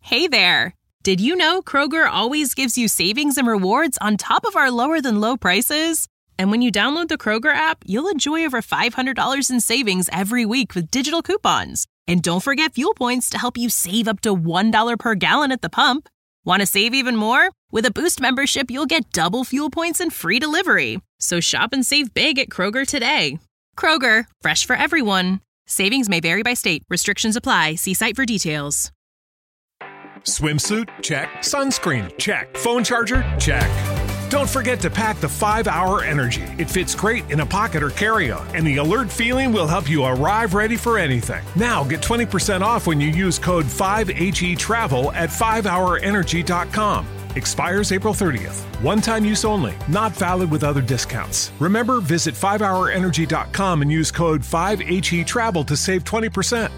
Hey there! Did you know Kroger always gives you savings and rewards on top of our lower-than-low prices? And when you download the Kroger app, you'll enjoy over $500 in savings every week with digital coupons. And don't forget fuel points to help you save up to $1 per gallon at the pump. Want to save even more? With a Boost membership, you'll get double fuel points and free delivery. So shop and save big at Kroger today. Kroger, fresh for everyone. Savings may vary by state. Restrictions apply. See site for details. Swimsuit? Check. Sunscreen? Check. Phone charger? Check. Don't forget to pack the 5-Hour Energy. It fits great in a pocket or carry-on, and the alert feeling will help you arrive ready for anything. Now get 20% off when you use code 5HETRAVEL at 5hourenergy.com. Expires April 30th. One-time use only. Not valid with other discounts. Remember, visit 5hourenergy.com and use code 5HETRAVEL to save 20%.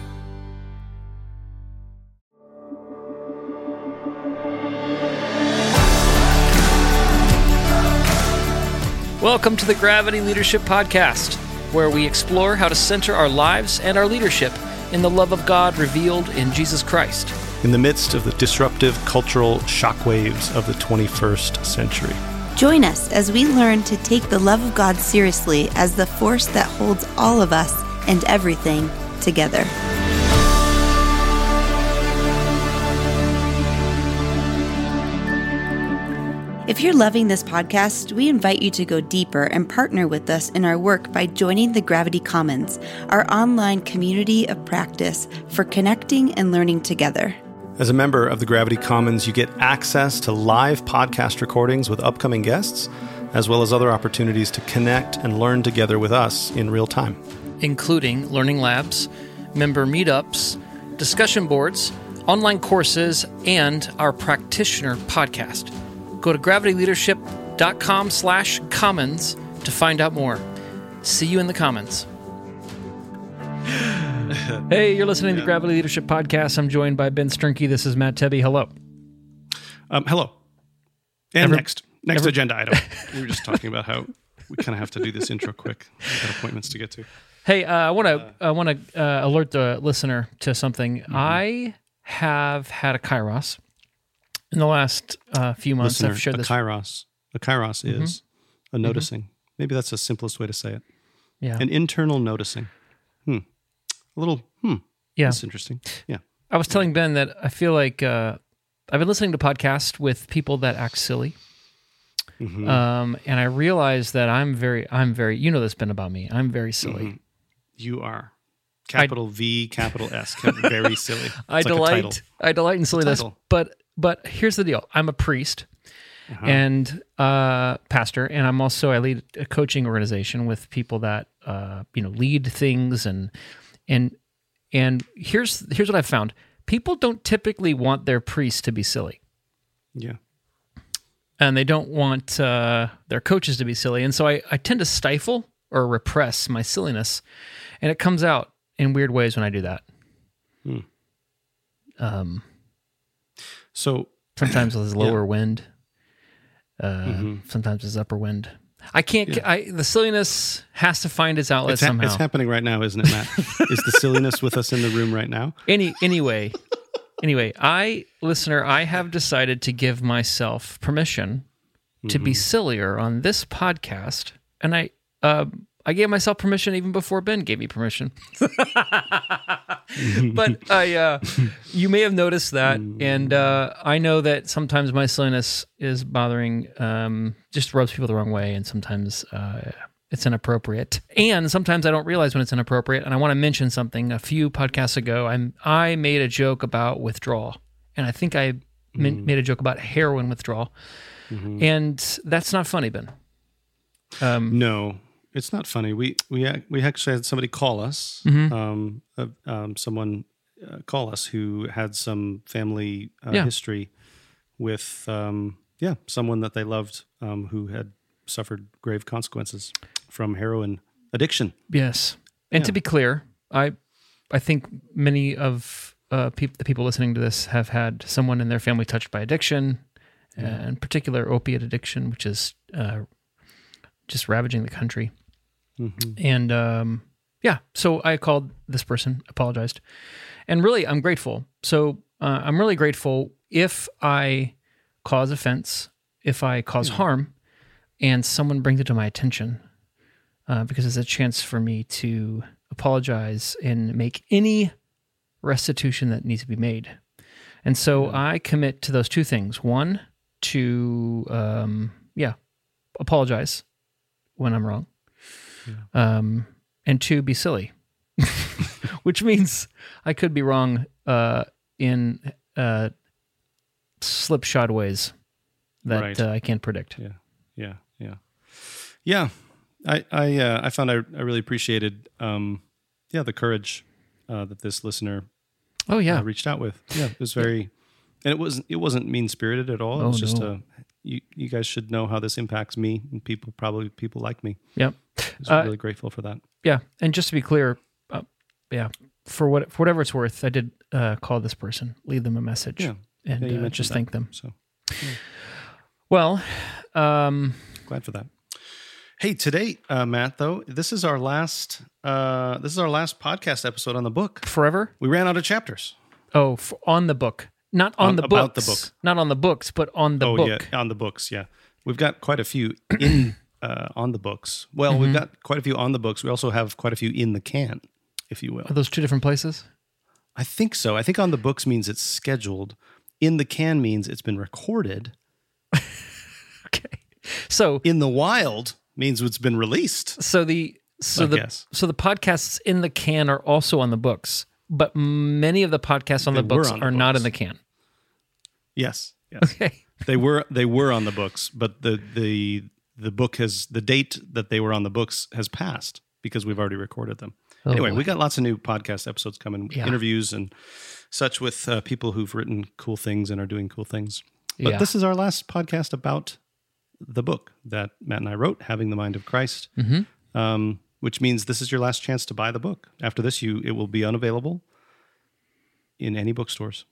Welcome to the Gravity Leadership Podcast, where we explore how to center our lives and our leadership in the love of God revealed in Jesus Christ. In the midst of the disruptive cultural shockwaves of the 21st century. Join us as we learn to take the love of God seriously as the force that holds all of us and everything together. If you're loving this podcast, we invite you to go deeper and partner with us in our work by joining the Gravity Commons, our online community of practice for connecting and learning together. As a member of the Gravity Commons, you get access to live podcast recordings with upcoming guests, as well as other opportunities to connect and learn together with us in real time. Including learning labs, member meetups, discussion boards, online courses, and our practitioner podcast. Go to gravityleadership.com/commons to find out more. See you in the comments. Hey, you're listening to the Gravity Leadership Podcast. I'm joined by Ben Sternke. This is Matt Tebbe. Hello. Hello. And next agenda item. We were just talking about how we kind of have to do this intro quick. We've got appointments to get to. Hey, I want to alert the listener to something. Mm-hmm. I have had a Kairos. In the last few months, Listener, I've shared this. A Kairos is a noticing. Mm-hmm. Maybe that's the simplest way to say it. Yeah. An internal noticing. A little, Yeah. That's interesting. Yeah. I was telling Ben that I feel like I've been listening to podcasts with people that act silly. Mm-hmm. And I realized that I'm very, you know this, Ben, about me. I'm very silly. Mm-hmm. You are. Capital V, capital S. Very silly. I delight in silliness. But here's the deal. I'm a priest and pastor, and I lead a coaching organization with people that lead things and here's what I've found. People don't typically want their priest to be silly. Yeah. And they don't want their coaches to be silly. And so I tend to stifle or repress my silliness, and it comes out in weird ways when I do that. So sometimes there's lower wind. Sometimes there's upper wind. I can't. The silliness has to find its outlet somehow. It's happening right now, isn't it, Matt? Is the silliness with us in the room right now? Anyway, I have decided to give myself permission to be sillier on this podcast, and I gave myself permission even before Ben gave me permission. But you may have noticed that, and I know that sometimes my silliness is bothering, just rubs people the wrong way, and sometimes it's inappropriate. And sometimes I don't realize when it's inappropriate, and I want to mention something. A few podcasts ago, I made a joke about withdrawal, and I think I made a joke about heroin withdrawal, and that's not funny, Ben. No. It's not funny. We actually had somebody call us. Someone call us who had some family history with someone that they loved who had suffered grave consequences from heroin addiction. Yes, and to be clear, I think many of the people listening to this have had someone in their family touched by addiction, in particular opiate addiction, which is just ravaging the country. And so I called this person, apologized, and really I'm grateful. So I'm really grateful if I cause offense, if I cause harm, and someone brings it to my attention, because it's a chance for me to apologize and make any restitution that needs to be made. And so I commit to those two things. One, to, apologize when I'm wrong. Yeah. And two, be silly, which means I could be wrong in slipshod ways that I can't predict. Yeah. I found I really appreciated the courage that this listener reached out with. Yeah, it was very, and it wasn't mean spirited at all. It was just you guys should know how this impacts me and people like me. Yep, I was really grateful for that. Yeah, and just to be clear, for whatever it's worth, I did call this person, leave them a message, and just thank them. So, well, glad for that. Hey, today, Matt, though, this is our last podcast episode on the book. Forever? We ran out of chapters. Oh, on the book. Not on the books. About the book. Not on the books, but on the book. Oh, yeah, on the books, yeah. We've got quite a few on the books. Well, we've got quite a few on the books. We also have quite a few in the can, if you will. Are those two different places? I think so. I think on the books means it's scheduled. In the can means it's been recorded. Okay. So in the wild means it's been released. So the podcasts in the can are also on the books, but many of the podcasts on the books are not in the can. Yes. Okay. They were on the books, but the book has, the date that they were on the books has passed because we've already recorded them. Anyway, we got lots of new podcast episodes coming, interviews and such with people who've written cool things and are doing cool things. But this is our last podcast about the book that Matt and I wrote, Having the Mind of Christ, which means this is your last chance to buy the book. After this, it will be unavailable in any bookstores.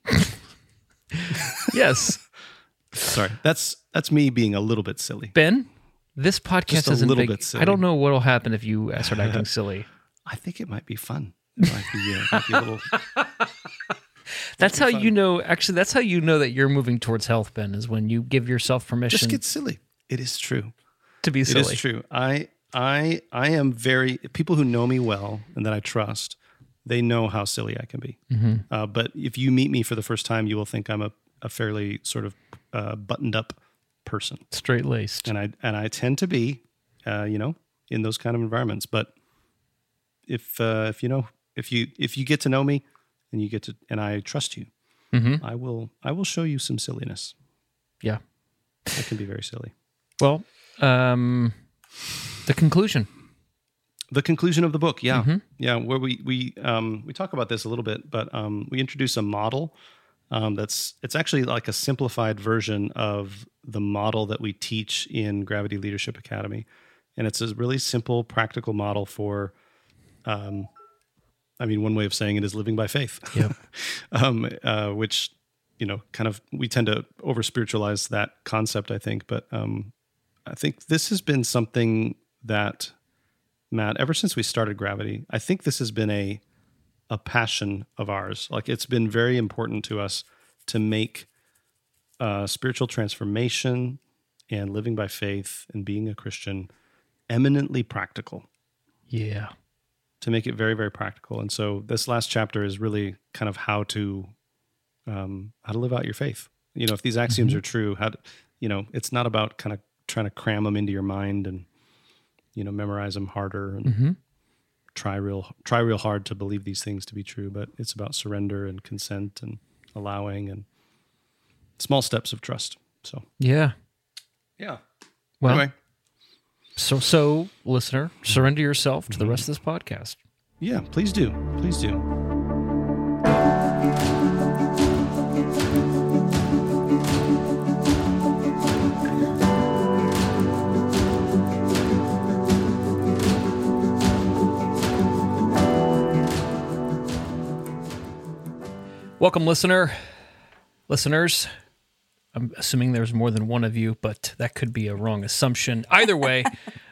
Yes. Sorry, that's me being a little bit silly. Ben, this podcast isn't a little big. bit silly. I don't know what will happen if you start acting silly. I think it might be fun. It might be a little... That's how you know. Actually, that's how you know that you're moving towards health, Ben. Is when you give yourself permission. Just get silly. It is true. To be silly. It is true. I am very... People who know me well and that I trust, they know how silly I can be. Mm-hmm. But if you meet me for the first time, you will think I'm a fairly sort of buttoned up person, straight laced, and I tend to be, in those kind of environments. But if you get to know me and I trust you, I will show you some silliness. Yeah, I can be very silly. Well, the conclusion. The conclusion of the book, where we talk about this a little bit, but we introduce a model it's actually like a simplified version of the model that we teach in Gravity Leadership Academy, and it's a really simple, practical model for, one way of saying it is living by faith. Yep. Which kind of we tend to over spiritualize that concept, I think, but I think this has been something that, Matt, ever since we started Gravity, I think this has been a passion of ours. Like, it's been very important to us to make spiritual transformation and living by faith and being a Christian eminently practical. Yeah. To make it very, very practical. And so this last chapter is really kind of how to live out your faith. If these axioms are true, it's not about kind of trying to cram them into your mind and, memorize them harder and try real hard to believe these things to be true, but it's about surrender and consent and allowing and small steps of trust. So yeah. Well, anyway, so listener, surrender yourself to the rest of this podcast. Yeah, please do. Welcome, listeners. I'm assuming there's more than one of you, but that could be a wrong assumption. Either way,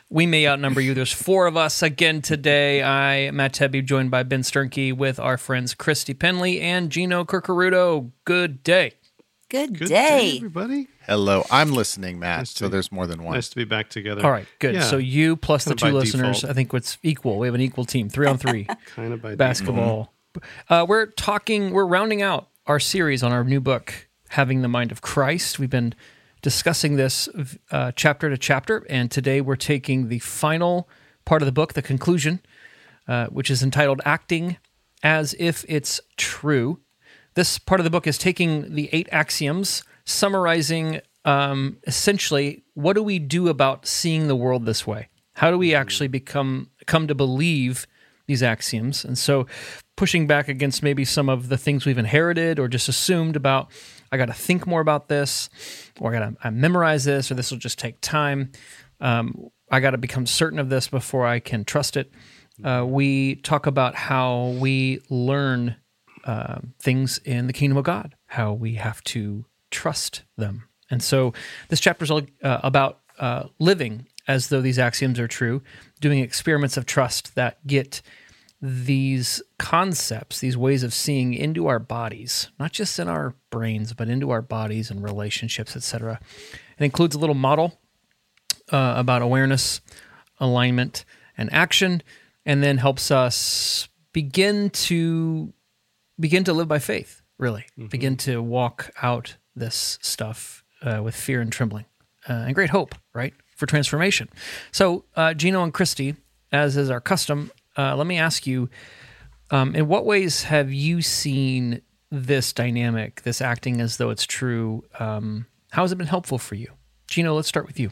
We may outnumber you. There's 4 of us again today. I, Matt Tebbe, joined by Ben Sternke with our friends Christy Penley and Gino Curcarudo. Good day. Good day, everybody. Hello. I'm listening, Matt, so there's more than one. Nice to be back together. All right, good. Yeah. So you plus the 2 listeners, default. I think it's equal. We have an equal team, 3-on-3. Kind of by basketball. We're rounding out our series on our new book, Having the Mind of Christ. We've been discussing this chapter to chapter, and today we're taking the final part of the book, the conclusion, which is entitled Acting as If It's True. This part of the book is taking the 8 axioms, summarizing essentially what do we do about seeing the world this way? How do we actually come to believe these axioms? And so pushing back against maybe some of the things we've inherited or just assumed about, I got to think more about this, or I got to memorize this, or this will just take time. I got to become certain of this before I can trust it. We talk about how we learn things in the kingdom of God, how we have to trust them. And so this chapter is all about living as though these axioms are true, doing experiments of trust that get these concepts, these ways of seeing into our bodies, not just in our brains, but into our bodies and relationships, etc. It includes a little model about awareness, alignment, and action, and then helps us begin to live by faith, really. Begin to walk out this stuff with fear and trembling and great hope, right, for transformation. So, Gino and Christy, as is our custom, let me ask you, in what ways have you seen this dynamic, this acting as though it's true? How has it been helpful for you? Gino, let's start with you.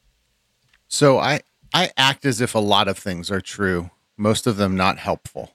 So I act as if a lot of things are true, most of them not helpful,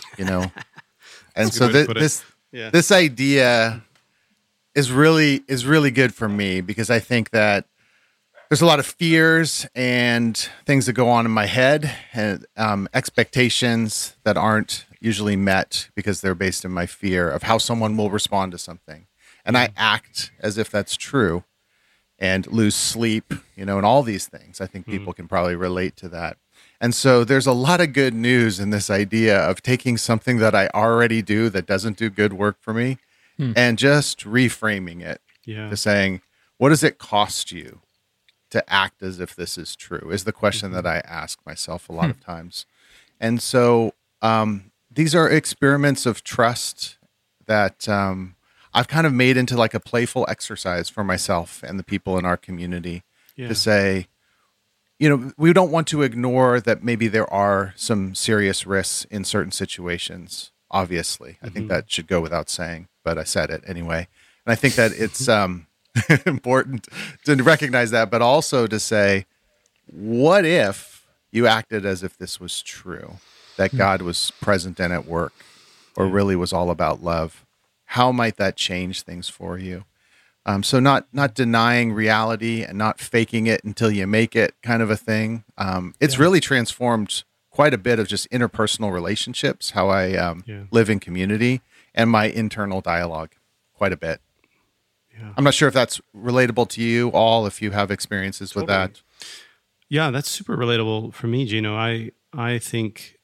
And so this idea is really good for me because I think that there's a lot of fears and things that go on in my head and expectations that aren't usually met because they're based in my fear of how someone will respond to something. And I act as if that's true and lose sleep, and all these things. I think people can probably relate to that. And so there's a lot of good news in this idea of taking something that I already do that doesn't do good work for me and just reframing it to saying, what does it cost you to act as if this is true, is the question that I ask myself a lot of times. And so these are experiments of trust that I've kind of made into like a playful exercise for myself and the people in our community to say, we don't want to ignore that maybe there are some serious risks in certain situations, obviously. I think that should go without saying, but I said it anyway. And I think that it's important to recognize that, but also to say, what if you acted as if this was true, that God was present and at work, or really was all about love? How might that change things for you? So not denying reality and not faking it until you make it kind of a thing. It's really transformed quite a bit of just interpersonal relationships, how I live in community, and my internal dialogue quite a bit. Yeah. I'm not sure if that's relatable to you all, if you have experiences with that. Yeah, that's super relatable for me, Gino. I think,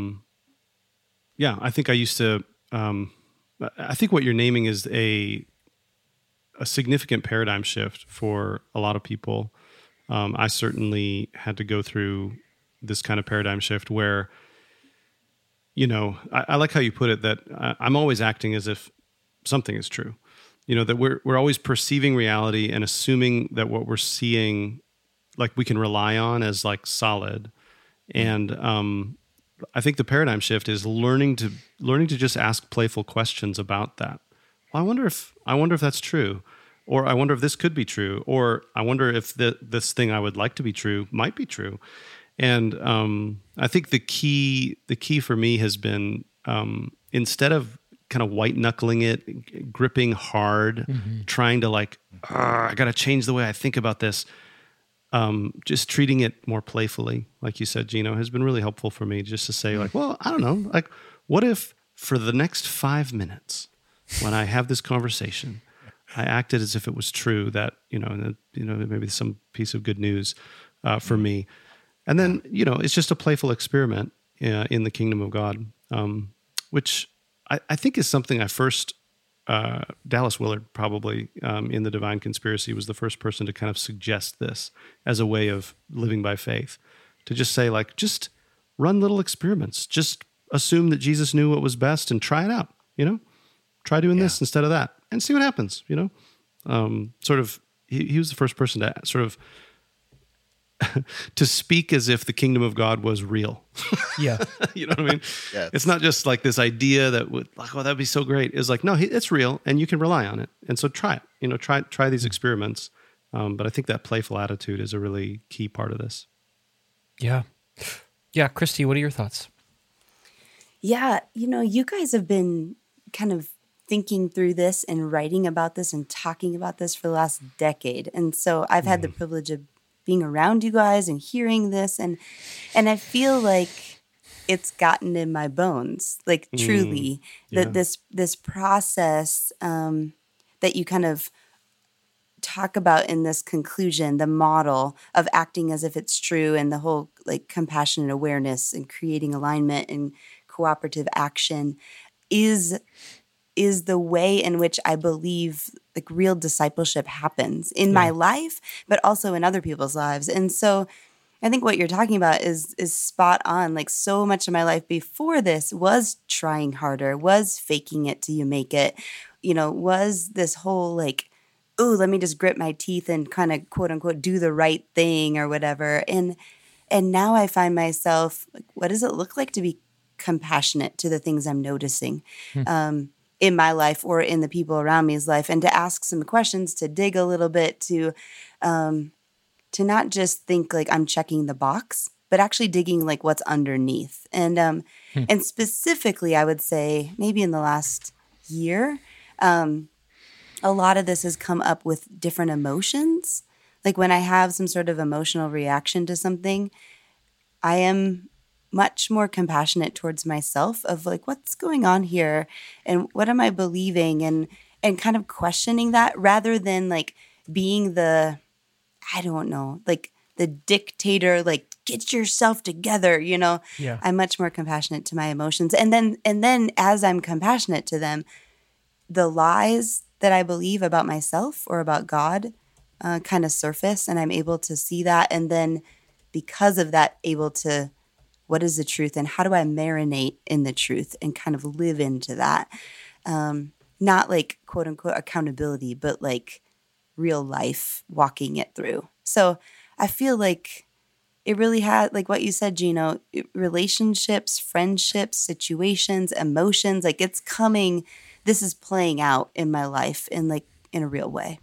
I think I used to, I think what you're naming is a significant paradigm shift for a lot of people. I certainly had to go through this kind of paradigm shift where, I like how you put it, that I'm always acting as if something is true. That we're always perceiving reality and assuming that what we're seeing, like, we can rely on as like solid. And I think the paradigm shift is learning to just ask playful questions about that. Well, I wonder if that's true, or I wonder if this could be true, or I wonder if this thing I would like to be true might be true. And I think the key for me has been instead of kind of white knuckling it, gripping hard, trying to I got to change the way I think about this. Just treating it more playfully, like you said, Gino, has been really helpful for me. Just to say, well, I don't know, what if for the next 5 minutes, when I have this conversation, I acted as if it was true that maybe some piece of good news for me. And then, it's just a playful experiment in the kingdom of God, which I think is something I first, Dallas Willard probably in The Divine Conspiracy was the first person to kind of suggest this as a way of living by faith, to just say just run little experiments, just assume that Jesus knew what was best and try it out, try doing this instead of that and see what happens, sort of, he was the first person to sort of to speak as if the kingdom of God was real. Yeah. You know what I mean? Yeah. It's not just like this idea that would that'd be so great. It's like, no, it's real and you can rely on it. And so try it, try these experiments. But I think that playful attitude is a really key part of this. Yeah. Yeah. Christy, what are your thoughts? Yeah. You guys have been kind of thinking through this and writing about this and talking about this for the last decade. And so I've had the privilege of being around you guys and hearing this, and I feel like it's gotten in my bones, like truly, that this process that you kind of talk about in this conclusion, the model of acting as if it's true, and the whole like compassionate awareness and creating alignment and cooperative action is the way in which I believe like real discipleship happens in my life, but also in other people's lives. And so I think what you're talking about is spot on. Like so much of my life before this was trying harder, was faking it till you make it, was this whole like, oh, let me just grit my teeth and kind of quote unquote do the right thing or whatever. And now I find myself like, what does it look like to be compassionate to the things I'm noticing? In my life or in the people around me's life, and to ask some questions, to dig a little bit, to not just think like I'm checking the box, but actually digging like what's underneath. And and specifically, I would say maybe in the last year, a lot of this has come up with different emotions. Like when I have some sort of emotional reaction to something, I am much more compassionate towards myself of like, what's going on here and what am I believing, and kind of questioning that rather than like being the, I don't know, like the dictator, like get yourself together, Yeah. I'm much more compassionate to my emotions. And then as I'm compassionate to them, the lies that I believe about myself or about God kind of surface, and I'm able to see that. And then because of that, able to, what is the truth and how do I marinate in the truth and kind of live into that? Not like quote unquote accountability, but like real life walking it through. So I feel like it really had, like what you said, Gino, relationships, friendships, situations, emotions, like it's coming, this is playing out in my life in a real way.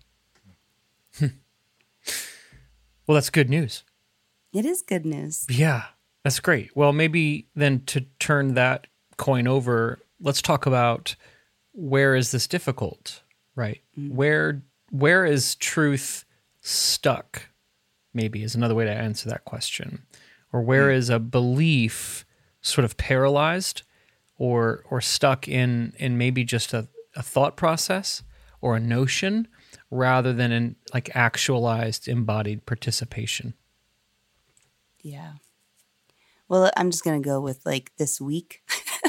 Well, that's good news. It is good news. Yeah. That's great. Well, maybe then to turn that coin over, let's talk about where is this difficult, right? Mm-hmm. Where is truth stuck, maybe is another way to answer that question. Or where is a belief sort of paralyzed or stuck in maybe just a thought process or a notion rather than in like actualized embodied participation? Yeah. Well, I'm just going to go with like this week.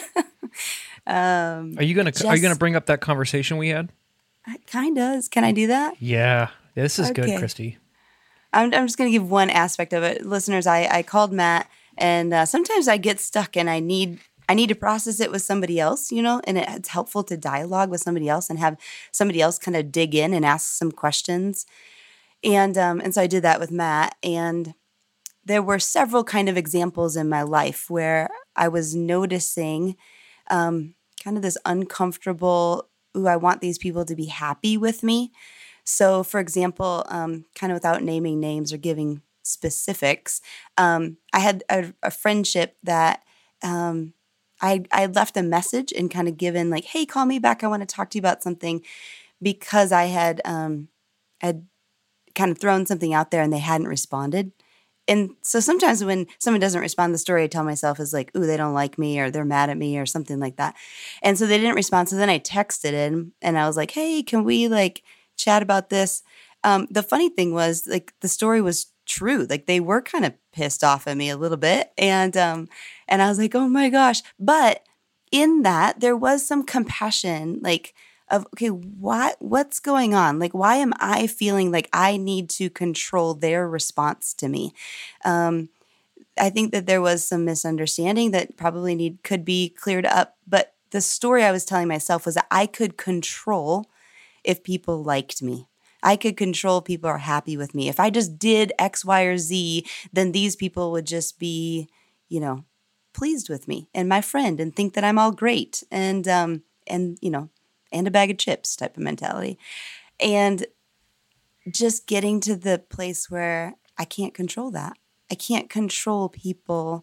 Are you going to bring up that conversation we had? Kind of. Can I do that? Yeah. This is good, Christy. I'm just going to give one aspect of it. Listeners, I called Matt, and sometimes I get stuck and I need to process it with somebody else, and it's helpful to dialogue with somebody else and have somebody else kind of dig in and ask some questions. And so I did that with Matt, and there were several kind of examples in my life where I was noticing kind of this uncomfortable, I want these people to be happy with me. So, for example, kind of without naming names or giving specifics, I had a friendship that I left a message and kind of given like, hey, call me back. I want to talk to you about something, because I had kind of thrown something out there and they hadn't responded. And so sometimes when someone doesn't respond, the story I tell myself is like, ooh, they don't like me or they're mad at me or something like that. And so they didn't respond. So then I texted him and I was like, hey, can we like chat about this? The funny thing was like the story was true. Like they were kind of pissed off at me a little bit. And I was like, oh my gosh. But in that, there was some compassion, like of, okay, what's going on? Like, why am I feeling like I need to control their response to me? I think that there was some misunderstanding that probably could be cleared up. But the story I was telling myself was that I could control if people liked me. I could control if people are happy with me. If I just did X, Y, or Z, then these people would just be, pleased with me and my friend and think that I'm all great and a bag of chips type of mentality. And just getting to the place where I can't control that. I can't control people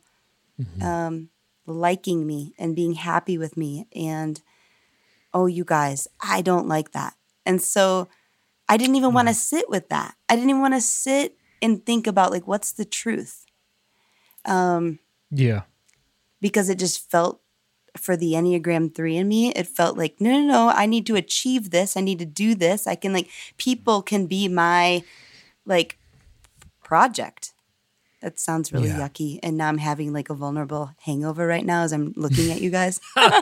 liking me and being happy with me. And, oh, you guys, I don't like that. And so I didn't even want to sit with that. I didn't even want to sit and think about, like, what's the truth? Because it just felt, for the Enneagram 3 in me, it felt like, no, I need to achieve this. I need to do this. I can, people can be my, project. That sounds really yucky. And now I'm having, a vulnerable hangover right now as I'm looking at you guys.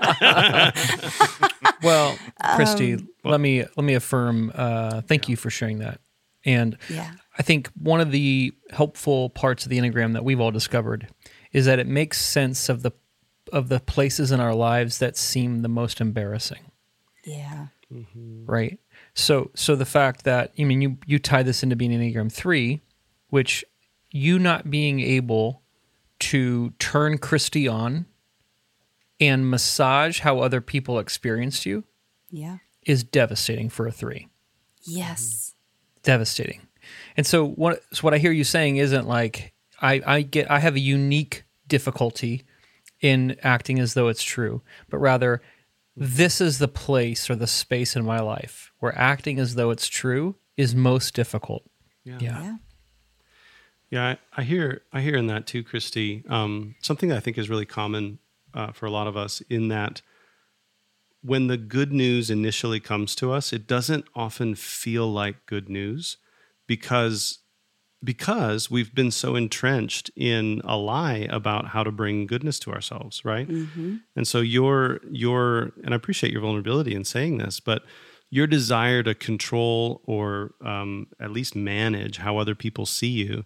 Well, Christy, let me affirm, thank you for sharing that. And I think one of the helpful parts of the Enneagram that we've all discovered is that it makes sense of the places in our lives that seem the most embarrassing. Yeah. Mm-hmm. Right? So the fact that, you tie this into being Enneagram 3, which you not being able to turn Christy on and massage how other people experienced you is devastating for a 3. Yes. Devastating. And so what I hear you saying isn't like, I have a unique difficulty in acting as though it's true, but rather this is the place or the space in my life where acting as though it's true is most difficult. Yeah, I hear in that too, Christy. Something that I think is really common for a lot of us, in that when the good news initially comes to us, it doesn't often feel like good news because we've been so entrenched in a lie about how to bring goodness to ourselves, right? Mm-hmm. And so your and I appreciate your vulnerability in saying this, but your desire to control or at least manage how other people see you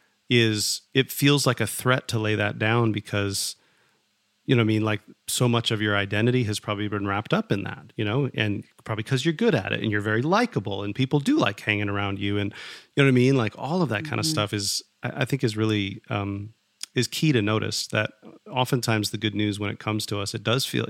it feels like a threat to lay that down because, so much of your identity has probably been wrapped up in that, and probably because you're good at it and you're very likable and people do like hanging around you. And like all of that kind of stuff I think is really, is key to notice that oftentimes the good news when it comes to us, it does feel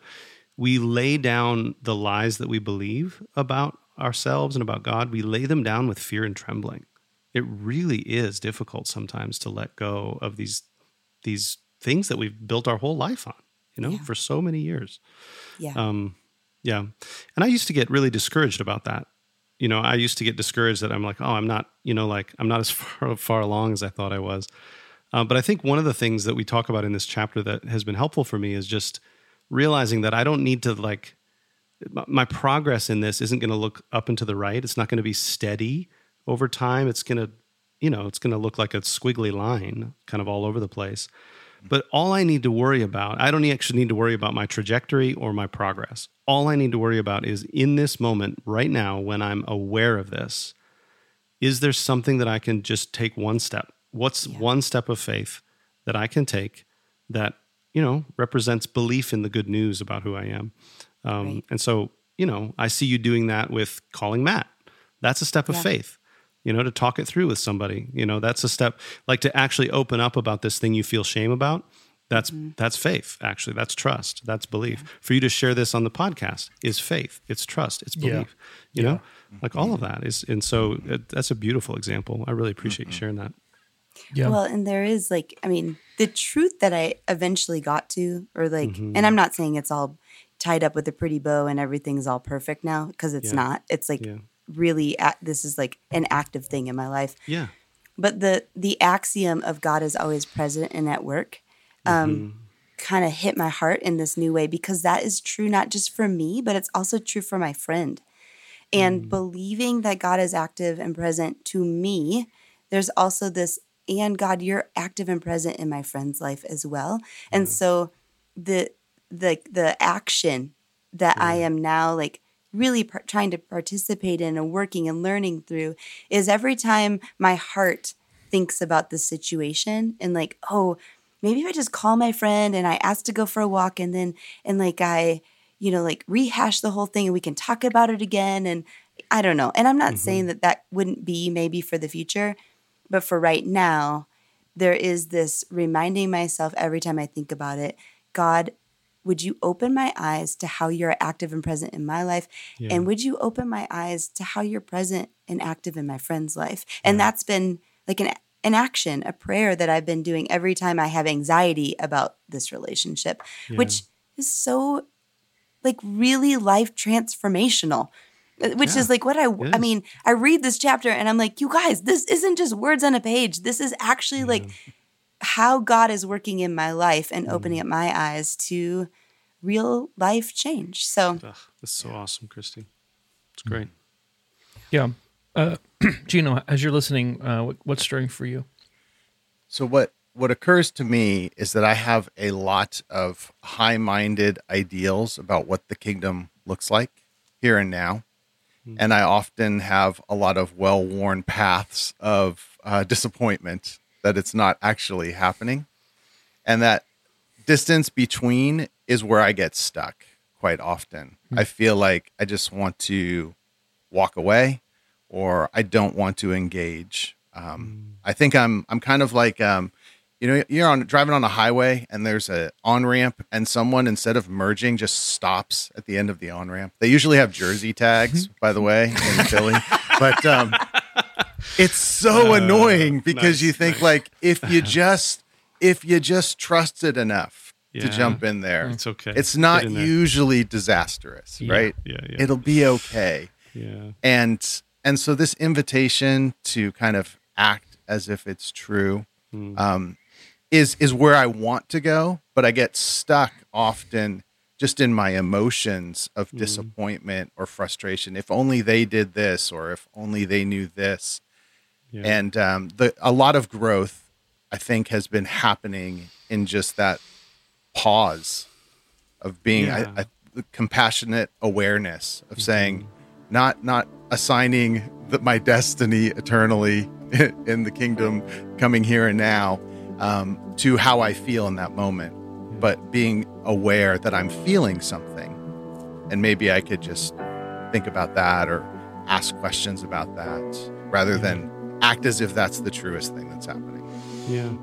we lay down the lies that we believe about ourselves and about God. We lay them down with fear and trembling. It really is difficult sometimes to let go of these things that we've built our whole life on, for so many years. Yeah. And I used to get really discouraged about that. I used to get discouraged that I'm like, oh, I'm not, I'm not as far along as I thought I was. But I think one of the things that we talk about in this chapter that has been helpful for me is just realizing that I don't need to my progress in this isn't going to look up and to the right. It's not going to be steady over time. It's going to, it's going to look like a squiggly line kind of all over the place. But all I need to worry about, I don't actually need to worry about my trajectory or my progress. All I need to worry about is in this moment right now, when I'm aware of this, is there something that I can just take one step? What's one step of faith that I can take that, represents belief in the good news about who I am? Right. And so, I see you doing that with calling Matt. That's a step of faith. To talk it through with somebody, that's a step, to actually open up about this thing you feel shame about. That's faith, actually. That's trust. That's belief. For you to share this on the podcast is faith. It's trust. It's belief. You know, all of that is. And so that's a beautiful example. I really appreciate you sharing that. Yeah. Well, and there is the truth that I eventually got to, or and I'm not saying it's all tied up with a pretty bow and everything's all perfect now, because it's not. It's really this is an active thing in my life. Yeah. But the axiom of God is always present and at work kind of hit my heart in this new way, because that is true not just for me, but it's also true for my friend. And believing that God is active and present to me there's also this, and God, you're active and present in my friend's life as well. And so the action that I am now like really trying to participate in and working and learning through is every time my heart thinks about the situation and like, oh, maybe if I just call my friend and I ask to go for a walk and then, and like I, like rehash the whole thing and we can talk about it again. And I don't know. And I'm not saying that wouldn't be maybe for the future, but for right now, there is this reminding myself every time I think about it, God, would you open my eyes to how you're active and present in my life? Yeah. And would you open my eyes to how you're present and active in my friend's life? And that's been like an action, a prayer that I've been doing every time I have anxiety about this relationship, which is so like really life transformational, which is like what I mean, I read this chapter and I'm like, you guys, this isn't just words on a page. This is actually like how God is working in my life and opening up my eyes to real life change. So that's so awesome, Christy. It's great. Yeah. Gino, as you're listening, what's stirring for you? So what occurs to me is that I have a lot of high-minded ideals about what the kingdom looks like here and now. And I often have a lot of well-worn paths of disappointment that it's not actually happening. And that distance between is where I get stuck quite often. I feel like I just want to walk away or I don't want to engage. I think I'm kind of like, you're driving on a highway and there's a on-ramp and someone, instead of merging, just stops at the end of the on-ramp. They usually have Jersey tags, by the way, in Philly. But it's so annoying because you think like if you just trusted enough to jump in there, it's okay. It's not usually disastrous, right? Yeah. It'll be okay. Yeah. And so this invitation to kind of act as if it's true is where I want to go, but I get stuck often just in my emotions of disappointment or frustration. If only they did this, or if only they knew this. Yeah. And a lot of growth, I think, has been happening in just that pause of being a compassionate awareness of saying, not assigning my destiny eternally in the kingdom coming here and now to how I feel in that moment, but being aware that I'm feeling something. And maybe I could just think about that or ask questions about that rather than act as if that's the truest thing that's happening. Yeah.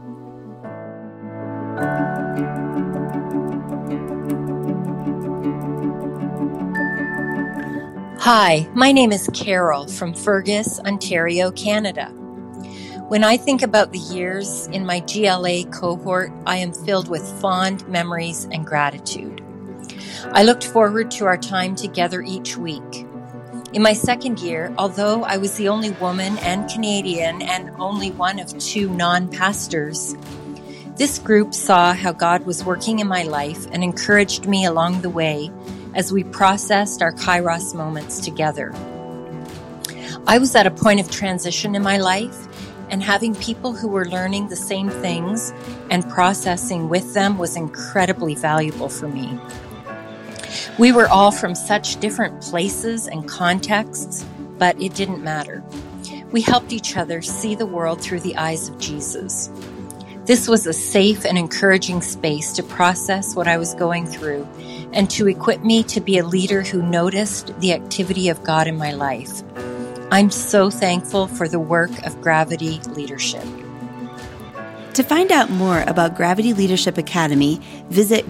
Hi, my name is Carol from Fergus, Ontario, Canada. When I think about the years in my GLA cohort, I am filled with fond memories and gratitude. I looked forward to our time together each week. In my second year, although I was the only woman and Canadian and only one of 2 non-pastors, this group saw how God was working in my life and encouraged me along the way as we processed our Kairos moments together. I was at a point of transition in my life, and having people who were learning the same things and processing with them was incredibly valuable for me. We were all from such different places and contexts, but it didn't matter. We helped each other see the world through the eyes of Jesus. This was a safe and encouraging space to process what I was going through and to equip me to be a leader who noticed the activity of God in my life. I'm so thankful for the work of Gravity Leadership. To find out more about Gravity Leadership Academy, visit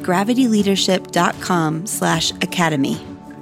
gravityleadership.com/academy.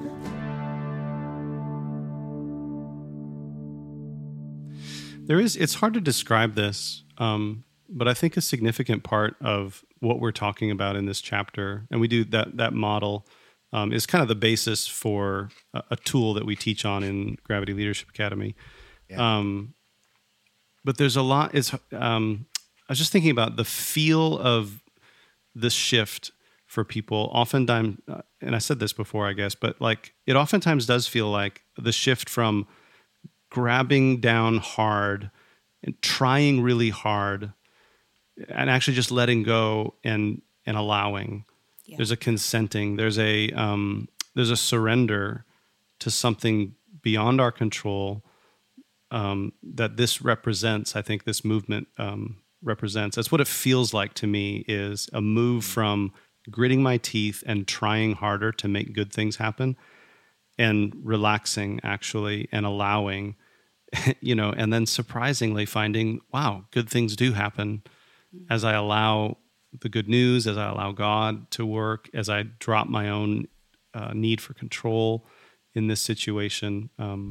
It's hard to describe this, but I think a significant part of what we're talking about in this chapter, and we do that model, is kind of the basis for a tool that we teach on in Gravity Leadership Academy. Yeah. But there's a lot. I was just thinking about the feel of this shift for people. Oftentimes, and I said this before, I guess, but like it oftentimes does feel like the shift from grabbing down hard and trying really hard and actually just letting go and allowing. Yeah. There's a consenting. There's a surrender to something beyond our control that this represents. I think this movement represents. That's what it feels like to me, is a move from gritting my teeth and trying harder to make good things happen and relaxing actually and allowing, and then surprisingly finding, wow, good things do happen as I allow the good news, as I allow God to work, as I drop my own need for control in this situation.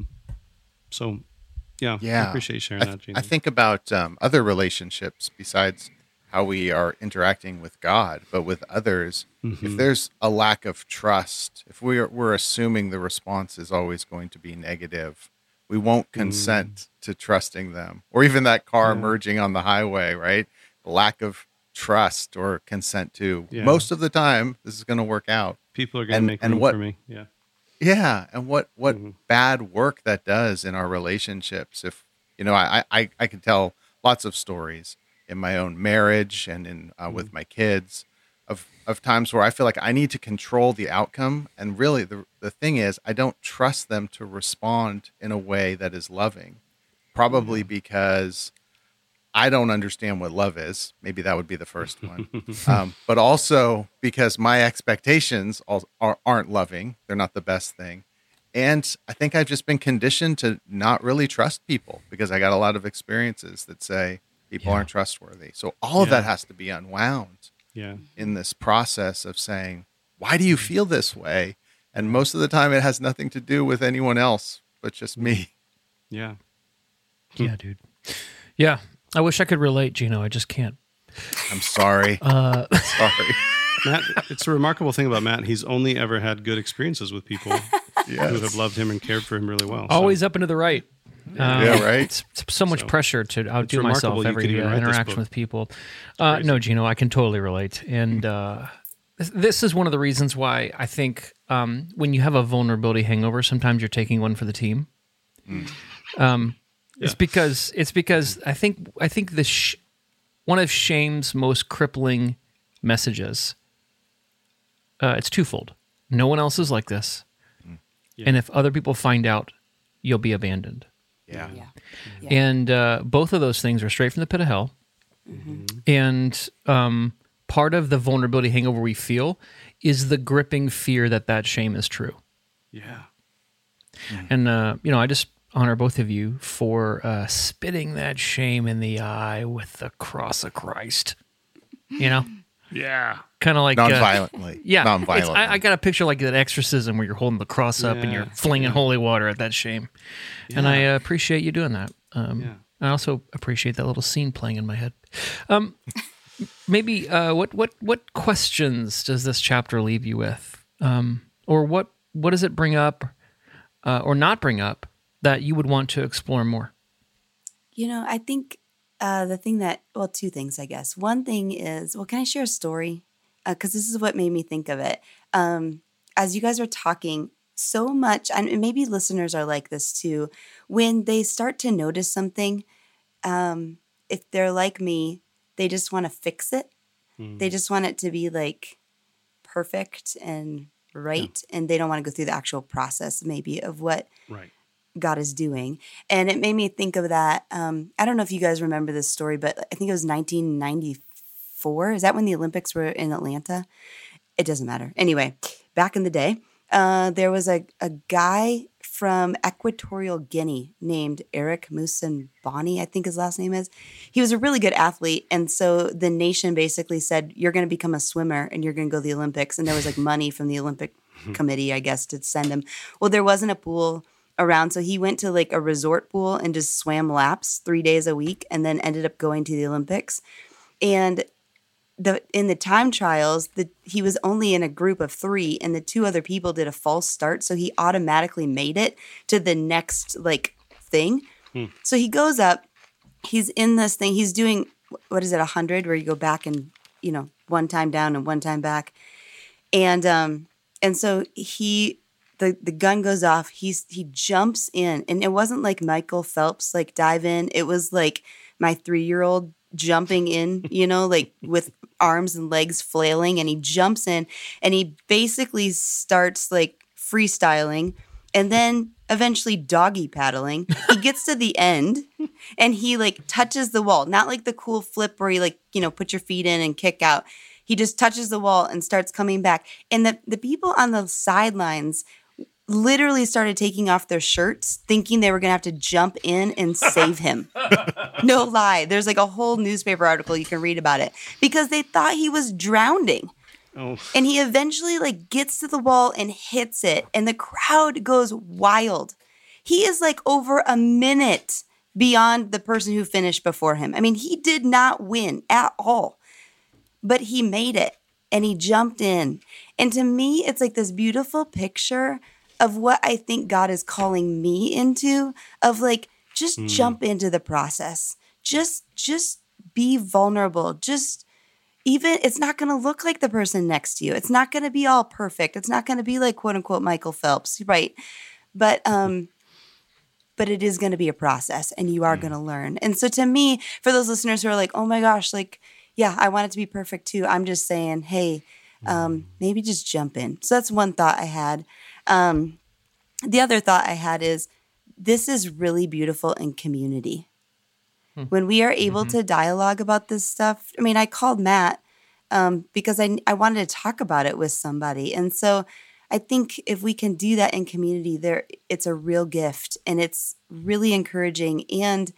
I appreciate you sharing that, Gino. I think about other relationships besides how we are interacting with God, but with others. Mm-hmm. If there's a lack of trust, if we're assuming the response is always going to be negative, we won't consent to trusting them. Or even that car merging on the highway, right? Lack of trust or consent to. Yeah. Most of the time, this is going to work out. People are going to make room for me. Yeah. Yeah, and what bad work that does in our relationships. If I can tell lots of stories in my own marriage and in with my kids of times where I feel like I need to control the outcome, and really the thing is I don't trust them to respond in a way that is loving, probably because I don't understand what love is. Maybe that would be the first one. But also because my expectations aren't loving. They're not the best thing. And I think I've just been conditioned to not really trust people because I got a lot of experiences that say people aren't trustworthy. So all of that has to be unwound in this process of saying, why do you feel this way? And most of the time it has nothing to do with anyone else but just me. Yeah. Yeah, dude. Yeah. I wish I could relate, Gino. I just can't. I'm sorry. Sorry. Matt, it's a remarkable thing about Matt. He's only ever had good experiences with people who have loved him and cared for him really well. Always up and to the right. Right. It's so much pressure to outdo myself every interaction with people. No, Gino, I can totally relate. And this is one of the reasons why I think when you have a vulnerability hangover, sometimes you're taking one for the team. It's because I think one of shame's most crippling messages. It's twofold. No one else is like this, and if other people find out, you'll be abandoned. Yeah. And both of those things are straight from the pit of hell. Mm-hmm. And part of the vulnerability hangover we feel is the gripping fear that shame is true. Yeah. And I just honor both of you for spitting that shame in the eye with the cross of Christ. Yeah. Kind of like non-violently. Non-violently. I got a picture like that exorcism where you're holding the cross up and you're flinging holy water at that shame. Yeah. And I appreciate you doing that. I also appreciate that little scene playing in my head. Maybe what questions does this chapter leave you with, or what does it bring up, or not bring up that you would want to explore more? I think the thing two things, I guess. One thing is, can I share a story? Because this is what made me think of it. As you guys are talking so much, and maybe listeners are like this too, when they start to notice something, if they're like me, they just want to fix it. They just want it to be like perfect and right, and they don't want to go through the actual process maybe of what God is doing. And it made me think of that. I don't know if you guys remember this story, but I think it was 1994. Is that when the Olympics were in Atlanta? It doesn't matter. Anyway, back in the day, there was a guy from Equatorial Guinea named Eric Musenbani, I think his last name is. He was a really good athlete. And so the nation basically said, you're going to become a swimmer and you're going to go to the Olympics. And there was like money from the Olympic committee, I guess, to send him. Well, there wasn't a pool around. So he went to like a resort pool and just swam laps 3 days a week and then ended up going to the Olympics. And in the time trials, he was only in a group of 3 and the 2 other people did a false start. So he automatically made it to the next thing. So he goes up, he's in this thing. He's doing, 100 where you go back and, one time down and one time back. And so he the gun goes off. He jumps in, and it wasn't like Michael Phelps like dive in. It was like my 3-year-old jumping in, like with arms and legs flailing, and he jumps in and he basically starts like freestyling and then eventually doggy paddling. He gets to the end and he like touches the wall, not like the cool flip where you like, put your feet in and kick out. He just touches the wall and starts coming back. And the people on the sidelines literally started taking off their shirts, thinking they were going to have to jump in and save him. No lie. There's like a whole newspaper article you can read about it because they thought he was drowning. Oh. And he eventually like gets to the wall and hits it, and the crowd goes wild. He is like over a minute beyond the person who finished before him. I mean, he did not win at all, but he made it and he jumped in. And to me, it's like this beautiful picture of what I think God is calling me into, of like, just jump into the process. Just be vulnerable. Even it's not going to look like the person next to you. It's not going to be all perfect. It's not going to be like quote unquote Michael Phelps, right? But it is going to be a process, and you are going to learn. And so to me, for those listeners who are like, oh my gosh, like, yeah, I want it to be perfect too. I'm just saying, hey, maybe just jump in. So that's one thought I had. The other thought I had is this is really beautiful in community. When we are able to dialogue about this stuff, I mean, I called Matt because I wanted to talk about it with somebody. And so I think if we can do that in community, it's a real gift, and it's really encouraging. And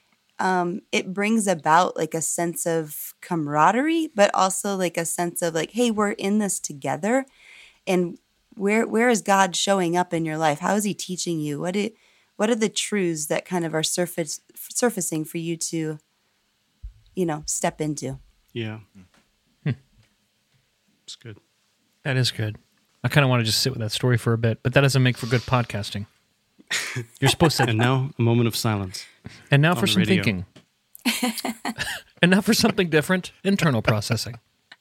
it brings about like a sense of camaraderie, but also like a sense of like, hey, we're in this together. And where is God showing up in your life? How is he teaching you? What are the truths that kind of are surfacing for you to, step into? Yeah. It's good. That is good. I kind of want to just sit with that story for a bit, but that doesn't make for good podcasting. You're supposed to. And now a moment of silence. And now for some thinking. And now for something different, internal processing.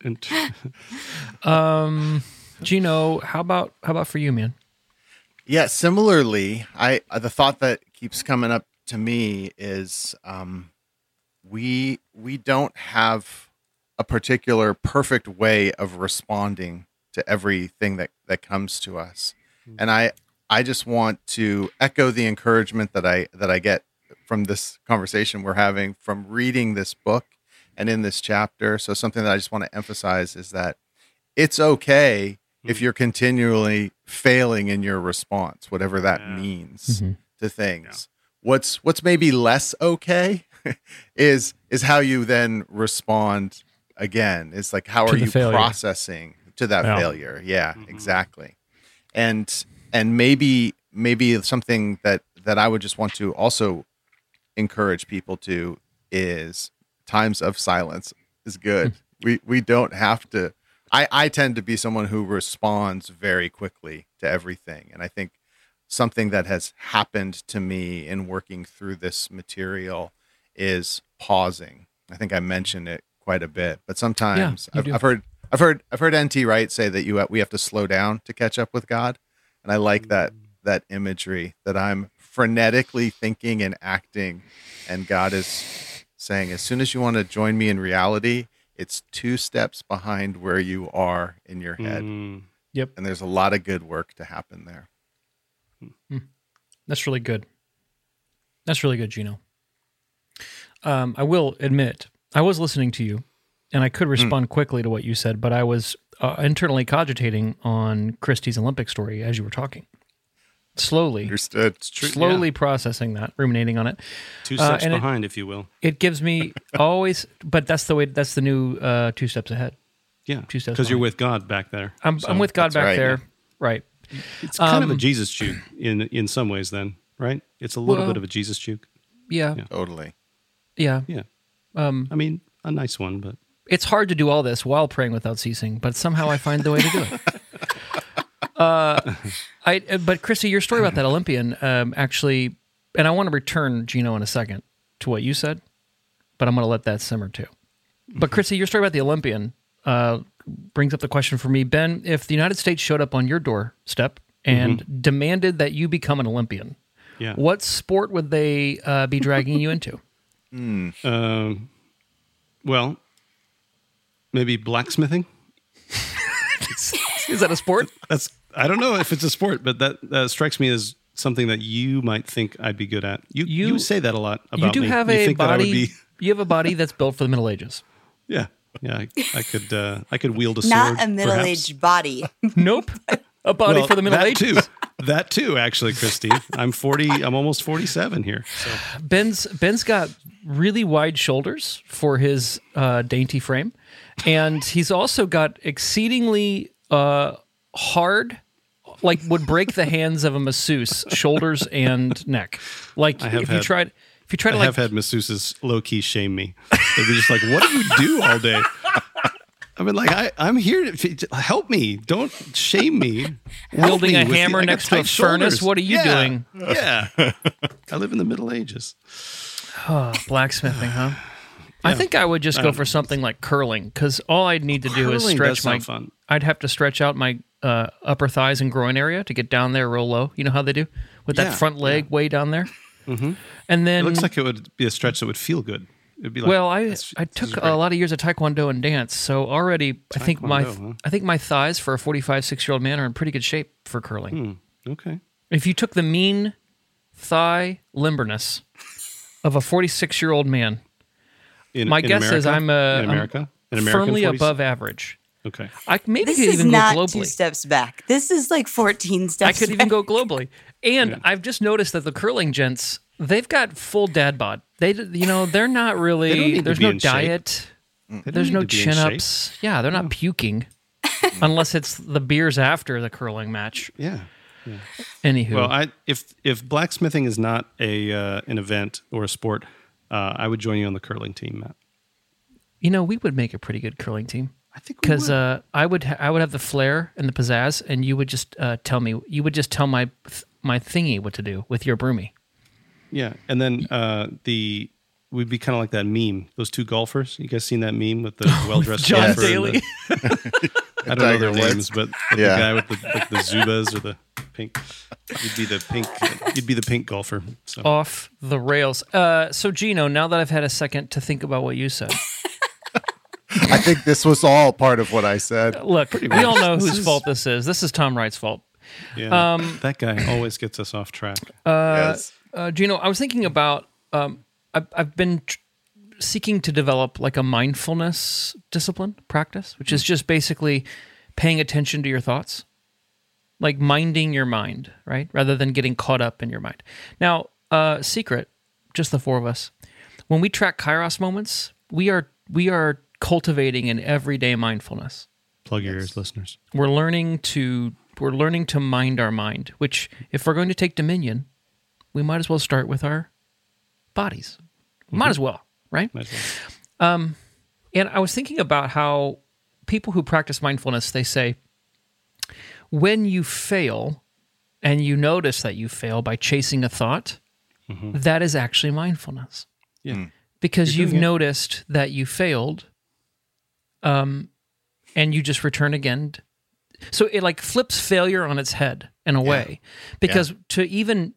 Gino, how about for you, man? Yeah, similarly, the thought that keeps coming up to me is we don't have a particular perfect way of responding to everything that comes to us. And I just want to echo the encouragement that I get from this conversation we're having from reading this book and in this chapter. So something that I just want to emphasize is that it's okay if you're continually failing in your response, whatever that means to things. Yeah. What's maybe less okay is how you then respond again. It's like, how are you processing to that failure? Yeah, exactly. And maybe something that I would just want to also encourage people to is times of silence is good. We don't have to. I tend to be someone who responds very quickly to everything. And I think something that has happened to me in working through this material is pausing. I think I mentioned it quite a bit, but sometimes I've heard N.T. Wright say that we have to slow down to catch up with God. And I like that imagery that I'm frenetically thinking and acting, and God is saying, as soon as you want to join me in reality, it's 2 steps behind where you are in your head. Yep. And there's a lot of good work to happen there. That's really good. That's really good, Gino. I will admit, I was listening to you, and I could respond quickly to what you said, but I was internally cogitating on Christy's Olympic story as you were talking. Slowly. Understood. It's true. Slowly processing that, ruminating on it. 2 steps behind, if you will. It gives me always, but that's the new 2 steps ahead. Yeah. 2 steps because you're with God back there. I'm with God back there. Yeah. Right. It's kind of a Jesus juke in some ways then, right? It's a little bit of a Jesus juke. Yeah. Totally. Yeah. Yeah. I mean, a nice one, but. It's hard to do all this while praying without ceasing, but somehow I find the way to do it. But Chrissy, your story about that Olympian actually, and I want to return, Gino, in a second to what you said, but I'm going to let that simmer too. But Chrissy, your story about the Olympian brings up the question for me, Ben. If the United States showed up on your doorstep and demanded that you become an Olympian, what sport would they be dragging you into? Well, maybe blacksmithing. Is that a sport? I don't know if it's a sport, but that strikes me as something that you might think I'd be good at. You say that a lot about me. You do have a body. You have a body that's built for the Middle Ages. Yeah. I could wield a sword. Not a middle-aged body. Nope. A body for the Middle Ages. That too, actually, Christy. I'm 40. I'm almost 47 here. So. Ben's got really wide shoulders for his dainty frame, and he's also got exceedingly hard, like would break the hands of a masseuse, shoulders and neck. Like if you try to I have had masseuses low key shame me. They'd be just like, "What do you do all day?" I mean, like I'm here to help me. Don't shame me. Wielding a hammer next to a furnace. What are you doing? Yeah, I live in the Middle Ages. Oh, blacksmithing, huh? Yeah. I think I would just go for something like curling, because all I'd need to do is stretch my. Fun. I'd have to stretch out my upper thighs and groin area to get down there real low. You know how they do with that front leg way down there. Mm-hmm. And then it looks like it would be a stretch that would feel good. It'd be like, well, I took a lot of years of Taekwondo and dance, so already I think my thighs for a 6-year-old man are in pretty good shape for curling. Okay. If you took the mean thigh limberness of a 46-year-old man, my guess is I'm firmly above average. Okay. I maybe this could is even not go globally. 2 steps back. This is like 14 steps I could even go globally. And I've just noticed that the curling gents, they've got full dad bod. They're not really. There's no diet. There's no chin ups. Yeah, they're not puking, unless it's the beers after the curling match. Yeah. Anywho, well, if blacksmithing is not an event or a sport, I would join you on the curling team, Matt. We would make a pretty good curling team. I think because I would have the flair and the pizzazz, and you would just tell me. You would just tell my thingy what to do with your broomy. Yeah, and then we'd be kind of like that meme. Those two golfers. You guys seen that meme with the well-dressed John golfer? Daly. I don't know their names, but the guy with the Zubas or the pink. You'd be the pink golfer. So. Off the rails. So Gino, now that I've had a second to think about what you said. I think this was all part of what I said. Look, we all know whose fault this is. This is Tom Wright's fault. Yeah, that guy always gets us off track. Yes. Gino, I was thinking about, I've been seeking to develop like a mindfulness discipline practice, which is just basically paying attention to your thoughts, like minding your mind, right? Rather than getting caught up in your mind. Now, secret, just the four of us, when we track Kairos moments, we are cultivating an everyday mindfulness. Plug your ears, listeners. We're learning to mind our mind, which if we're going to take dominion, we might as well start with our bodies. Might as well, right? Might as well. And I was thinking about how people who practice mindfulness, they say, when you fail and you notice that you fail by chasing a thought, that is actually mindfulness. Yeah. Because you've noticed that you failed, and you just return again. So it like flips failure on its head in a way, because to even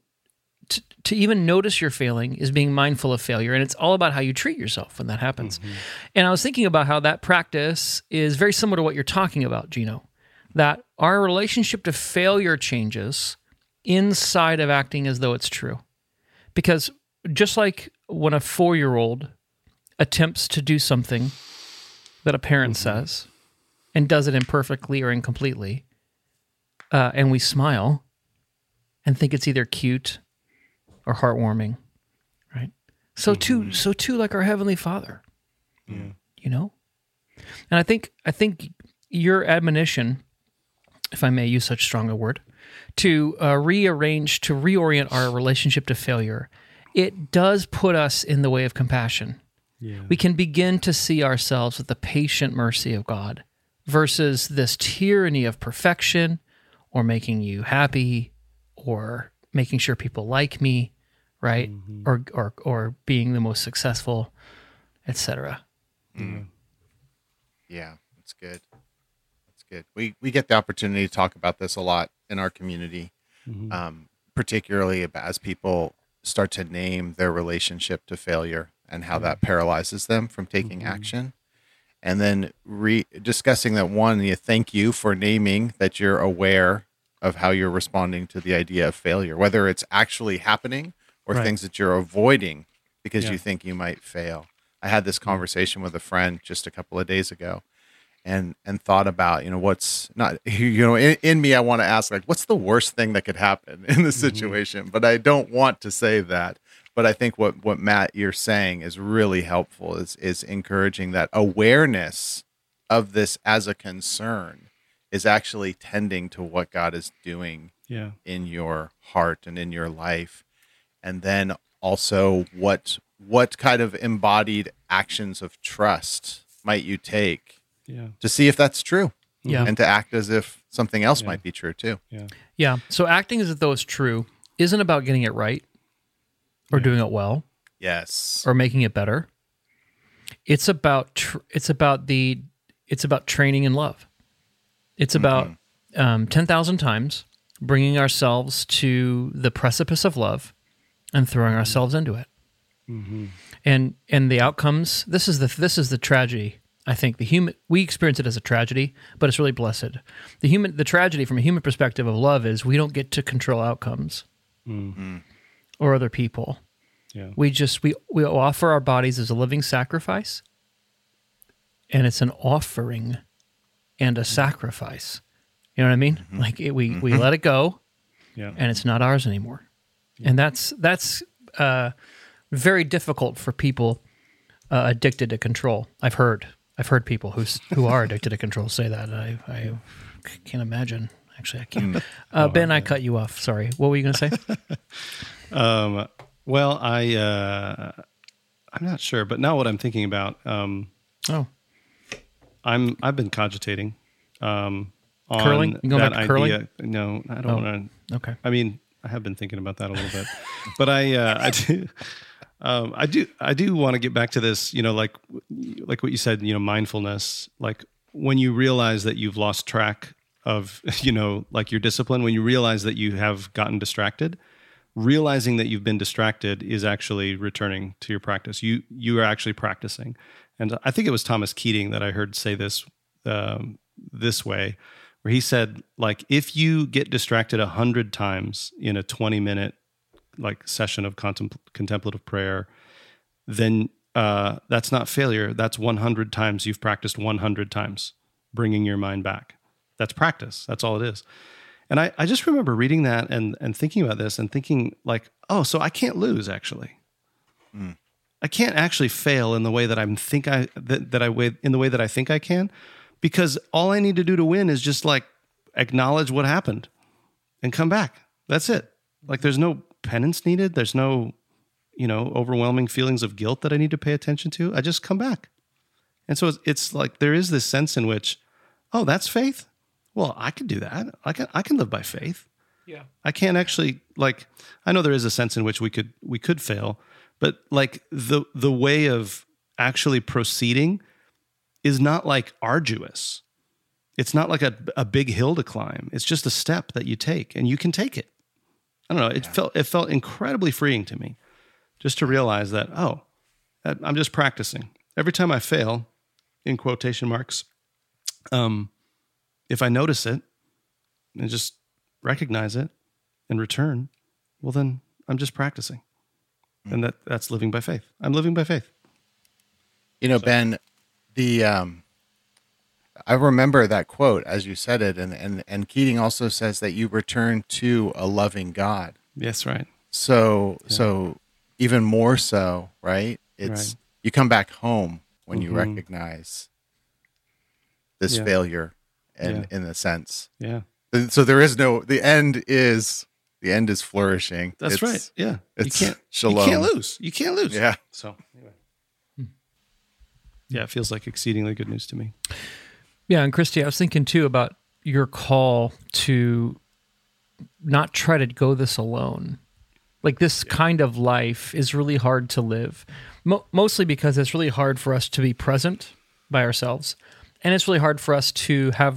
notice you're failing is being mindful of failure, and it's all about how you treat yourself when that happens. And I was thinking about how that practice is very similar to what you're talking about, Gino, that our relationship to failure changes inside of acting as though it's true. Because just like when a 4-year-old attempts to do something that a parent says and does it imperfectly or incompletely, and we smile and think it's either cute or heartwarming, right? So too, like our Heavenly Father, you know? And I think your admonition, if I may use such strong a word, to reorient our relationship to failure, it does put us in the way of compassion. Yeah. We can begin to see ourselves with the patient mercy of God versus this tyranny of perfection or making you happy or making sure people like me, right? Or being the most successful, etc. Yeah, that's good. good. We get the opportunity to talk about this a lot in our community, particularly as people start to name their relationship to failure and how that paralyzes them from taking action. And then discussing that thank you for naming that you're aware of how you're responding to the idea of failure, whether it's actually happening or things that you're avoiding because you think you might fail. I had this conversation with a friend just a couple of days ago and thought about, what's not, in me, I want to ask, like, what's the worst thing that could happen in this situation? But I don't want to say that. But I think what Matt, you're saying is really helpful is encouraging that awareness of this as a concern is actually tending to what God is doing in your heart and in your life. And then also what kind of embodied actions of trust might you take to see if that's true and to act as if something else might be true too. Yeah. So acting as though it's true isn't about getting it right or doing it well. Yes. Or making it better. It's about training in love. It's about 10,000 times bringing ourselves to the precipice of love and throwing ourselves into it. And the outcomes, this is the tragedy. I think we experience it as a tragedy, but it's really blessed. The tragedy from a human perspective of love is we don't get to control outcomes or other people. Yeah. We offer our bodies as a living sacrifice, and it's an offering and a sacrifice. You know what I mean? Like we let it go, and it's not ours anymore. And that's very difficult for people addicted to control. I've heard people who are addicted to control say that. I can't imagine. Actually, I can't. Ben, I cut you off. Sorry. What were you going to say? Well, I'm not sure, but now what I'm thinking about. I've been cogitating on curling. You going that back to idea. Curling? No, I don't want to. Okay. I mean, I have been thinking about that a little bit, but I do want to get back to this. Like what you said. Mindfulness. Like when you realize that you've lost track of, like your discipline. When you realize that you have gotten distracted. Realizing that you've been distracted is actually returning to your practice. You are actually practicing. And I think it was Thomas Keating that I heard say this this way, where he said, like, if you get distracted 100 times in a 20-minute like session of contemplative prayer, then that's not failure. That's 100 times you've practiced 100 times, bringing your mind back. That's practice. That's all it is. And I just remember reading that and thinking about this and thinking like, oh, so I can't lose actually. I can't actually fail in the way that in the way that I think I can, because all I need to do to win is just like acknowledge what happened and come back. That's it. Like there's no penance needed. There's no, overwhelming feelings of guilt that I need to pay attention to. I just come back. And so it's like there is this sense in which, oh, that's faith. Well, I could do that. I can live by faith. Yeah. I can't actually I know there is a sense in which we could fail, but like the way of actually proceeding is not like arduous. It's not like a big hill to climb. It's just a step that you take and you can take it. I don't know. It felt incredibly freeing to me just to realize that, I'm just practicing. Every time I fail, in quotation marks, if I notice it and just recognize it and return, well, then I'm just practicing. And that's living by faith. I'm living by faith. Ben, I remember that quote as you said it, and Keating also says that you return to a loving God. Yes, right. So even more so, right? It's you come back home when you recognize this failure. And in a sense, so there is the end is flourishing. That's right. Yeah, it's shalom. You can't lose. Yeah. So anyway, it feels like exceedingly good news to me. Yeah, and Christy, I was thinking too about your call to not try to go this alone. Like this kind of life is really hard to live, mostly because it's really hard for us to be present by ourselves. And it's really hard for us to have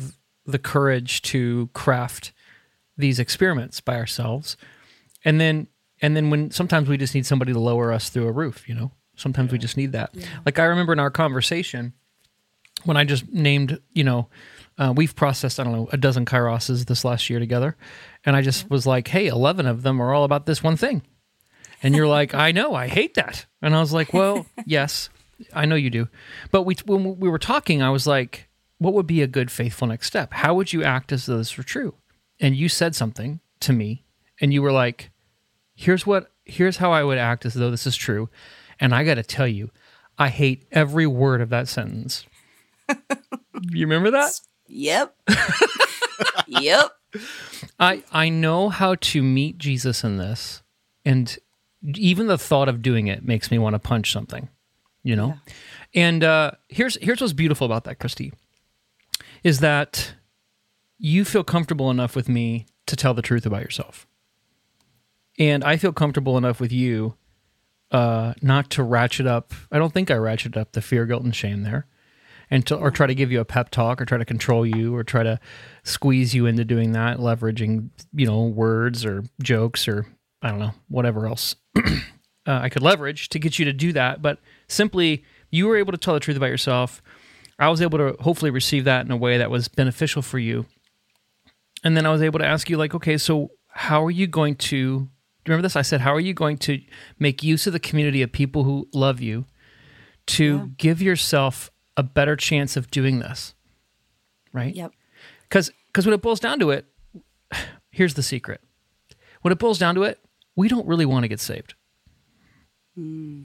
the courage to craft these experiments by ourselves. And then when sometimes we just need somebody to lower us through a roof, sometimes we just need that. Yeah. Like I remember in our conversation when I just named, we've processed, I don't know, a dozen kairoses this last year together. And I just was like, hey, 11 of them are all about this one thing. And you're like, I know, I hate that. And I was like, well, yes, I know you do. But when we were talking, I was like, what would be a good faithful next step? How would you act as though this were true? And you said something to me, and you were like, here's how I would act as though this is true. And I got to tell you, I hate every word of that sentence. You remember that? Yep. Yep. I know how to meet Jesus in this, and even the thought of doing it makes me want to punch something, Yeah. And here's what's beautiful about that, Christy, is that you feel comfortable enough with me to tell the truth about yourself. And I feel comfortable enough with you not to ratchet up. I don't think I ratcheted up the fear, guilt, and shame there, or try to give you a pep talk, or try to control you, or try to squeeze you into doing that, leveraging words or jokes or I don't know, whatever else I could leverage to get you to do that. But simply, you were able to tell the truth about yourself. I was able to hopefully receive that in a way that was beneficial for you. And then I was able to ask you, like, okay, so how are you going to, do you remember this? I said, how are you going to make use of the community of people who love you to give yourself a better chance of doing this? Right? Yep. Because when it boils down to it, here's the secret. When it boils down to it, we don't really want to get saved. We're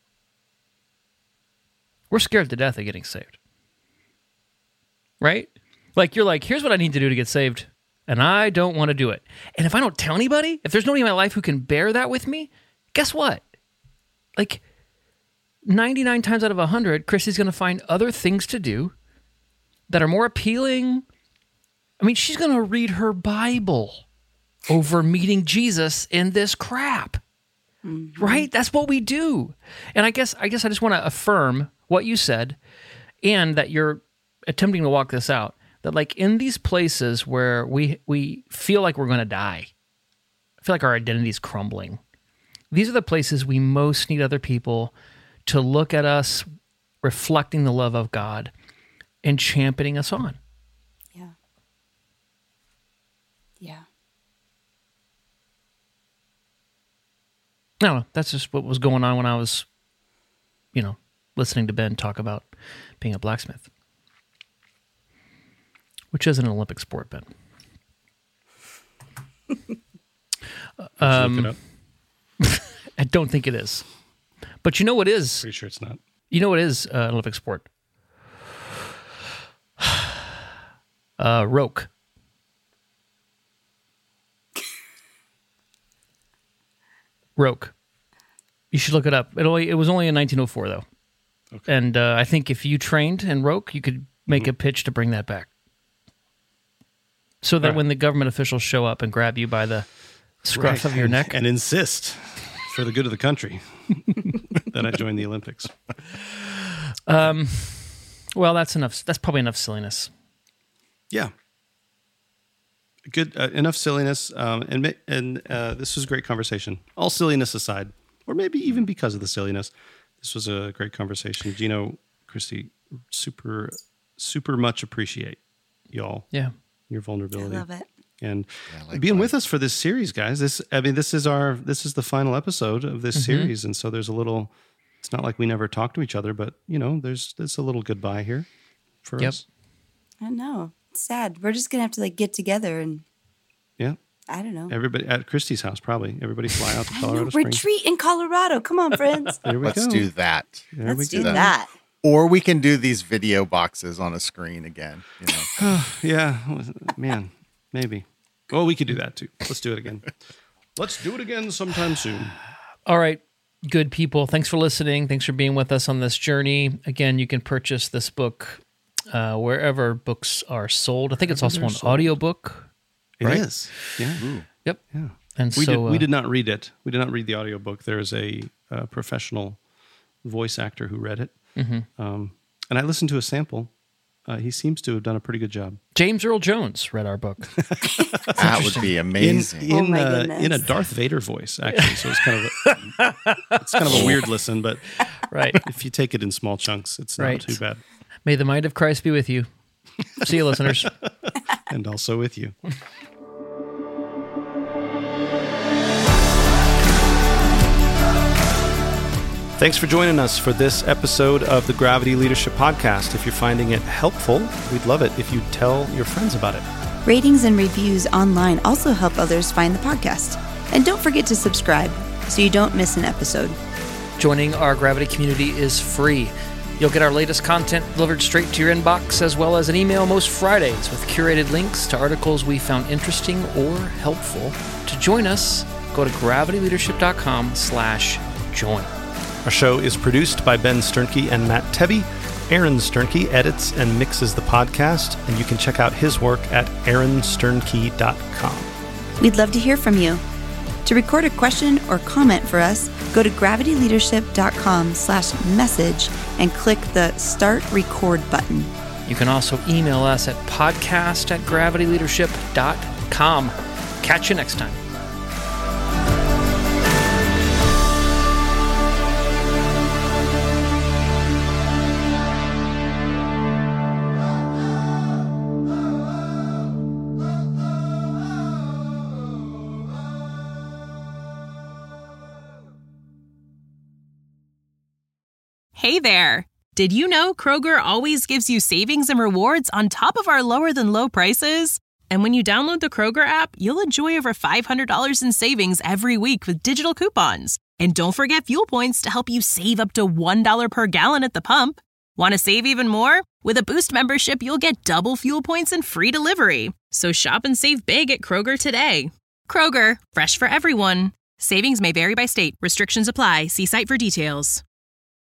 scared to death of getting saved. Right? Like, you're like, here's what I need to do to get saved, and I don't want to do it. And if I don't tell anybody, if there's nobody in my life who can bear that with me, guess what? Like, 99 times out of 100, Christy's going to find other things to do that are more appealing. I mean, she's going to read her Bible over meeting Jesus in this crap. Mm-hmm. Right? That's what we do. And I guess I just want to affirm what you said, and that you're attempting to walk this out, that like in these places where we feel like we're going to die, I feel like our identity is crumbling. These are the places we most need other people to look at us reflecting the love of God and championing us on. Yeah. Yeah. I don't know. That's just what was going on when I was, listening to Ben talk about being a blacksmith, which isn't an Olympic sport, Ben. Look it up. I don't think it is. But you know what is? Pretty sure it's not. You know what is an Olympic sport? Roke. Roke. You should look it up. It was only in 1904, though. Okay. And I think if you trained in Roke, you could make a pitch to bring that back. So that when the government officials show up and grab you by the scruff of your neck. And insist, for the good of the country, that I join the Olympics. Well, that's enough. That's probably enough silliness. Yeah. Good. Enough silliness. And this was a great conversation. All silliness aside, or maybe even because of the silliness, this was a great conversation. Gino, Christy, super, super much appreciate y'all. Yeah. Your vulnerability. I love it. And being with us for this series, guys. This is the final episode of this series. And so there's it's not like we never talk to each other, but there's a little goodbye here for us. I know. It's sad. We're just going to have to get together and I don't know. Everybody at Christy's house, probably. Everybody fly out to Colorado Springs. Retreat in Colorado. Come on, friends. Let's do that. Let's do that. Or we can do these video boxes on a screen again. Yeah, man, maybe. Well, we could do that too. Let's do it again. Let's do it again sometime soon. All right, good people. Thanks for listening. Thanks for being with us on this journey. Again, you can purchase this book wherever books are sold. I think it's also an audiobook. Right? It is. Yeah. Ooh. Yep. Yeah. And we did not read it. We did not read the audiobook. There is a professional voice actor who read it. Mm-hmm. And I listened to a sample he seems to have done a pretty good job. James Earl Jones read our book. That would be amazing. In a Darth Vader voice, actually. So it's kind of a weird listen, but right, if you take it in small chunks, it's not too bad. May the might of Christ be with you. See you, listeners. And also with you. Thanks for joining us for this episode of the Gravity Leadership Podcast. If you're finding it helpful, we'd love it if you tell your friends about it. Ratings and reviews online also help others find the podcast. And don't forget to subscribe so you don't miss an episode. Joining our Gravity community is free. You'll get our latest content delivered straight to your inbox, as well as an email most Fridays with curated links to articles we found interesting or helpful. To join us, go to gravityleadership.com/join. Our show is produced by Ben Sternke and Matt Tebbe. Aaron Sternke edits and mixes the podcast, and you can check out his work at aaronsternke.com. We'd love to hear from you. To record a question or comment for us, go to gravityleadership.com/message and click the Start Record button. You can also email us at podcast@gravityleadership.com. Catch you next time. Hey there! Did you know Kroger always gives you savings and rewards on top of our lower-than-low prices? And when you download the Kroger app, you'll enjoy over $500 in savings every week with digital coupons. And don't forget fuel points to help you save up to $1 per gallon at the pump. Want to save even more? With a Boost membership, you'll get double fuel points and free delivery. So shop and save big at Kroger today. Kroger, fresh for everyone. Savings may vary by state. Restrictions apply. See site for details.